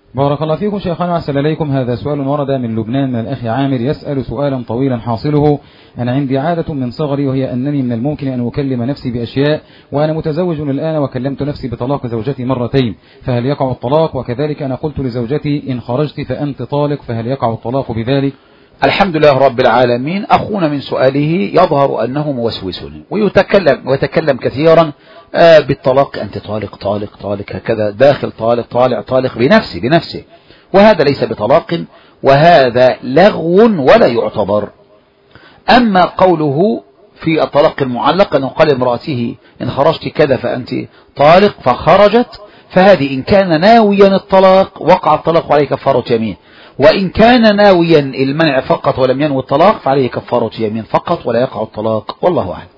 بارك الله فيكم شيخنا وأحسن إليكم. هذا سؤال ورد من لبنان من الأخ عامر يسأل سؤالا طويلا حاصله: أنا عندي عادة من صغري، وهي أنني من الممكن أن أكلم نفسي بأشياء، وأنا متزوج الآن وكلمت نفسي بطلاق زوجتي مرتين، فهل يقع الطلاق؟ وكذلك أنا قلت لزوجتي إن خرجت فأنت طالق، فهل يقع الطلاق بذلك؟ الحمد لله رب العالمين. أخونا من سؤاله يظهر أنه موسوس ويتكلم كثيرا بالطلاق، أنت طالق طالق طالق هكذا، داخل طالق طالع طالق بنفسه، وهذا ليس بطلاق، وهذا لغو ولا يعتبر. أما قوله في الطلاق المعلق أنه قال امرأته إن خرجت كذا فأنت طالق فخرجت، فهذه إن كان ناويا الطلاق وقع الطلاق وعليه كفارة يمين، وإن كان ناويا المنع فقط ولم ينوي الطلاق فعليه كفارة يمين فقط ولا يقع الطلاق، والله أعلم.